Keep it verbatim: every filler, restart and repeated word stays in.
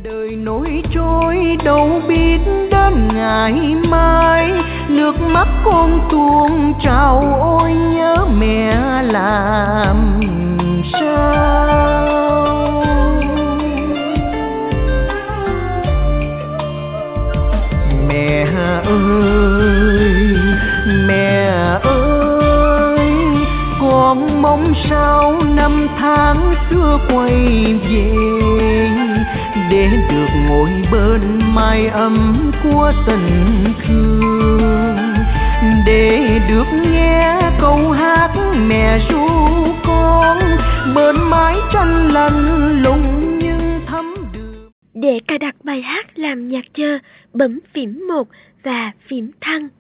Đời nổi trôi đâu biết đến ngày mai, nước mắt con tuôn trào ôi nhớ mẹ làm sao. Mẹ ơi, mẹ ơi, con mong sao năm tháng xưa quay về, để được ngồi bên mái ấm của tình thương, để được nghe câu hát mẹ ru con bên mái tranh lạnh lùng nhưng thấm đường. Để cài đặt bài hát làm nhạc chờ, bấm phím một và phím thăng.